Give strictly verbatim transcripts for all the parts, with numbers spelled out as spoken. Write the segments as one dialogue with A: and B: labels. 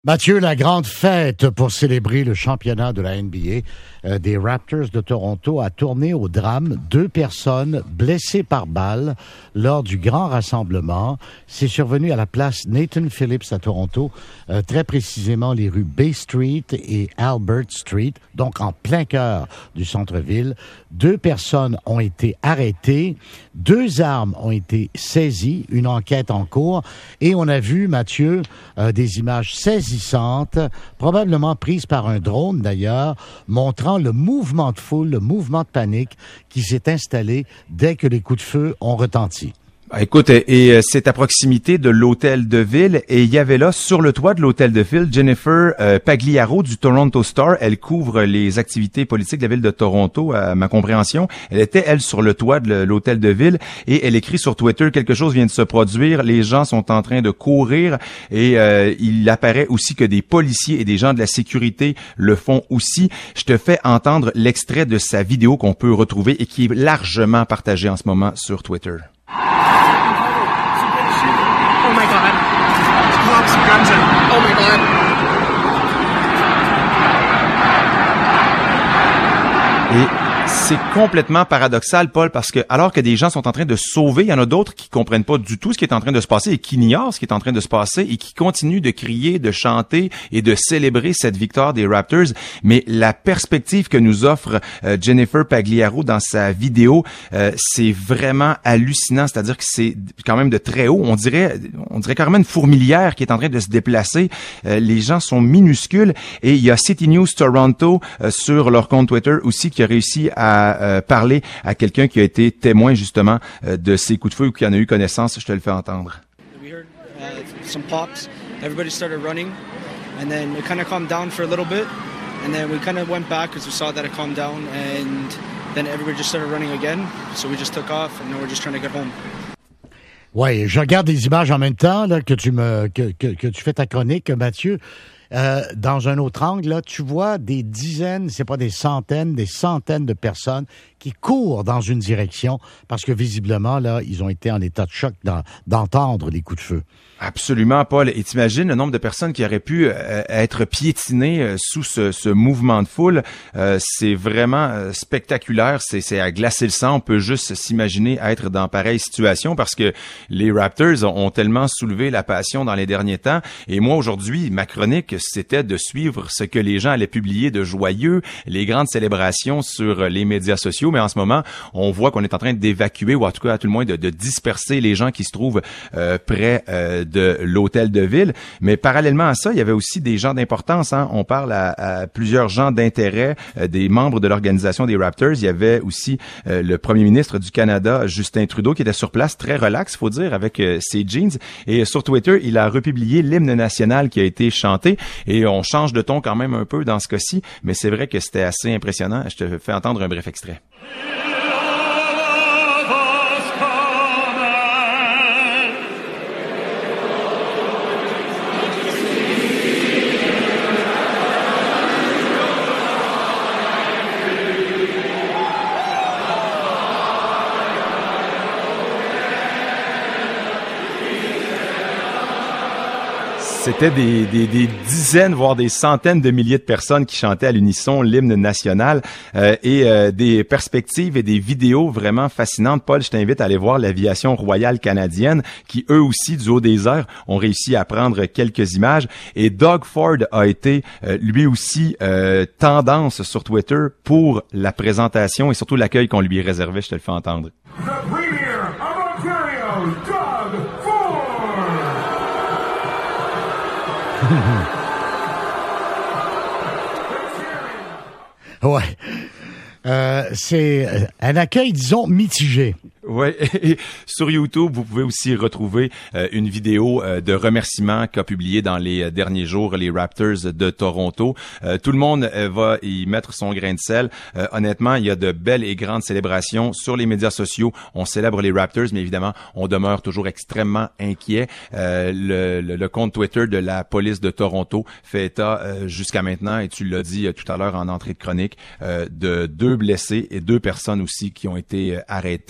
A: Mathieu, la grande fête pour célébrer le championnat de la N B A euh, des Raptors de Toronto a tourné au drame. Deux personnes blessées par balle lors du grand rassemblement. C'est survenu à la place Nathan Phillips à Toronto, euh, très précisément les rues Bay Street et Albert Street, donc en plein cœur du centre-ville. Deux personnes ont été arrêtées, deux armes ont été saisies, une enquête en cours, et on a vu, Mathieu, euh, des images saisissantes, probablement prises par un drone d'ailleurs, montrant le mouvement de foule, le mouvement de panique qui s'est installé dès que les coups de feu ont retenti.
B: Écoute, et, et c'est à proximité de l'hôtel de ville, et il y avait là, sur le toit de l'hôtel de ville, Jennifer euh, Pagliaro du Toronto Star. Elle couvre les activités politiques de la ville de Toronto, à ma compréhension. Elle était, elle, sur le toit de l'hôtel de ville, et elle écrit sur Twitter, quelque chose vient de se produire, les gens sont en train de courir, et euh, il apparaît aussi que des policiers et des gens de la sécurité le font aussi. Je te fais entendre l'extrait de sa vidéo qu'on peut retrouver et qui est largement partagée en ce moment sur Twitter.
C: Oh my God. Cops and guns and oh my God.
B: Et c'est complètement paradoxal, Paul, parce que alors que des gens sont en train de sauver, il y en a d'autres qui comprennent pas du tout ce qui est en train de se passer et qui ignorent ce qui est en train de se passer et qui continuent de crier, de chanter et de célébrer cette victoire des Raptors. Mais la perspective que nous offre euh, Jennifer Pagliaro dans sa vidéo, euh, c'est vraiment hallucinant. C'est-à-dire que c'est quand même de très haut. On dirait, on dirait carrément une fourmilière qui est en train de se déplacer. Euh, les gens sont minuscules et il y a City News Toronto euh, sur leur compte Twitter aussi qui a réussi à à euh, parler à quelqu'un qui a été témoin justement euh, de ces coups de feu ou qui en a eu connaissance. Je te le fais entendre.
D: We heard uh, some pops. Everybody started running, and then it kind of calmed down for a little bit, and then we kind of went back because we saw that it calmed down, and then everybody just started running again. So we just took off, and now we're just trying to get home.
A: Ouais, je regarde des images en même temps là que tu me que que, que tu fais ta chronique, Mathieu. Euh, dans un autre angle, là, tu vois des dizaines, c'est pas des centaines, des centaines de personnes qui courent dans une direction parce que visiblement, là, ils ont été en état de choc dans, d'entendre les coups de feu.
B: Absolument, Paul. Et t'imagines le nombre de personnes qui auraient pu euh, être piétinées euh, sous ce, ce mouvement de foule. Euh, c'est vraiment euh, spectaculaire. C'est, c'est à glacer le sang. On peut juste s'imaginer être dans pareille situation parce que les Raptors ont, ont tellement soulevé la passion dans les derniers temps. Et moi, aujourd'hui, ma chronique, c'était de suivre ce que les gens allaient publier de joyeux, les grandes célébrations sur les médias sociaux. Mais en ce moment, on voit qu'on est en train d'évacuer, ou en tout cas, à tout le moins, de, de disperser les gens qui se trouvent euh, près euh, de l'hôtel de ville. Mais parallèlement à ça, il y avait aussi des gens d'importance. Hein. On parle à, à plusieurs gens d'intérêt, euh, des membres de l'organisation des Raptors. Il y avait aussi euh, le premier ministre du Canada, Justin Trudeau, qui était sur place, très relax, faut dire, avec euh, ses jeans. Et sur Twitter, il a republié l'hymne national qui a été chanté. Et on change de ton quand même un peu dans ce cas-ci, mais c'est vrai que c'était assez impressionnant. Je te fais entendre un bref extrait. C'était des, des, des dizaines, voire des centaines de milliers de personnes qui chantaient à l'unisson l'hymne national euh, et euh, des perspectives et des vidéos vraiment fascinantes. Paul, je t'invite à aller voir l'aviation royale canadienne qui, eux aussi, du haut des airs, ont réussi à prendre quelques images. Et Doug Ford a été, euh, lui aussi, euh, tendance sur Twitter pour la présentation et surtout l'accueil qu'on lui réservait. Je te le fais entendre.
E: The Premier of Ontario, Doug Ford!
A: Ouais. Euh, c'est un accueil, disons, mitigé.
B: Ouais, et sur YouTube, vous pouvez aussi retrouver euh, une vidéo euh, de remerciements qu'a publié dans les euh, derniers jours les Raptors de Toronto. Euh, tout le monde euh, va y mettre son grain de sel. Euh, honnêtement, il y a de belles et grandes célébrations sur les médias sociaux. On célèbre les Raptors, mais évidemment, on demeure toujours extrêmement inquiet. Euh, le, le, le compte Twitter de la police de Toronto fait état euh, jusqu'à maintenant, et tu l'as dit euh, tout à l'heure en entrée de chronique, euh, de deux blessés et deux personnes aussi qui ont été euh, arrêtées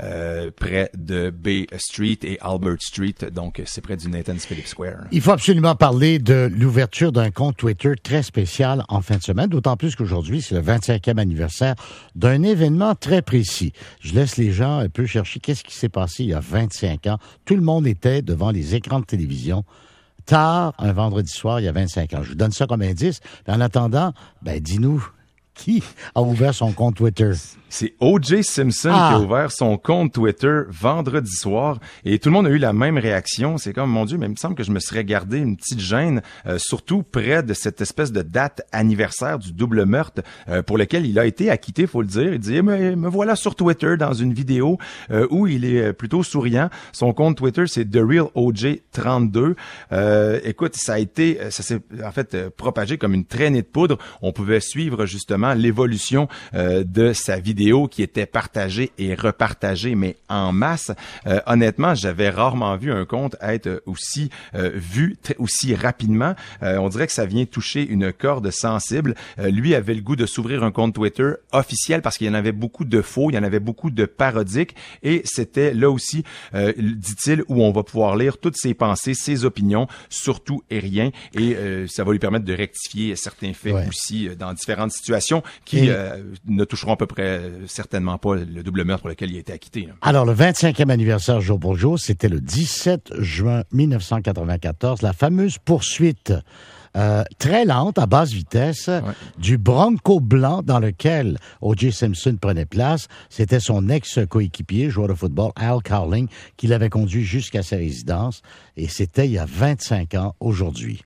B: euh, près de Bay Street et Albert Street. Donc, c'est près du Nathan's Phillips Square.
A: Il faut absolument parler de l'ouverture d'un compte Twitter très spécial en fin de semaine, d'autant plus qu'aujourd'hui, c'est le vingt-cinquième anniversaire d'un événement très précis. Je laisse les gens un peu chercher qu'est-ce qui s'est passé il y a vingt-cinq ans. Tout le monde était devant les écrans de télévision tard, un vendredi soir, il y a vingt-cinq ans. Je vous donne ça comme indice. Mais en attendant, ben dis-nous, qui a ouvert son compte Twitter?
B: C'est O J Simpson
A: ah.
B: qui a ouvert son compte Twitter vendredi soir et tout le monde a eu la même réaction. C'est comme, mon Dieu, mais il me semble que je me serais gardé une petite gêne, euh, surtout près de cette espèce de date anniversaire du double meurtre euh, pour lequel il a été acquitté, faut le dire. Il dit, me, me voilà sur Twitter dans une vidéo euh, où il est plutôt souriant. Son compte Twitter, c'est The Real O J trente-deux. Euh, écoute, ça a été, ça s'est en fait euh, propagé comme une traînée de poudre. On pouvait suivre justement l'évolution euh, de sa vidéo qui était partagée et repartagée, mais en masse. Euh, honnêtement, j'avais rarement vu un compte être aussi euh, vu t- aussi rapidement. Euh, on dirait que ça vient toucher une corde sensible. Euh, lui avait le goût de s'ouvrir un compte Twitter officiel parce qu'il y en avait beaucoup de faux, il y en avait beaucoup de parodiques et c'était là aussi, euh, dit-il, où on va pouvoir lire toutes ses pensées, ses opinions, surtout et rien. Et euh, ça va lui permettre de rectifier certains faits ouais. aussi euh, dans différentes situations qui et... euh, ne toucheront à peu près certainement pas le double meurtre pour lequel il a été acquitté. Là.
A: Alors, le vingt-cinquième anniversaire jour pour jour, c'était le dix-sept juin mille neuf cent quatre-vingt-quatorze, la fameuse poursuite euh, très lente, à basse vitesse, ouais. du Bronco blanc dans lequel O J Simpson prenait place. C'était son ex-coéquipier, joueur de football, Al Cowling, qui l'avait conduit jusqu'à sa résidence. Et c'était il y a vingt-cinq ans aujourd'hui.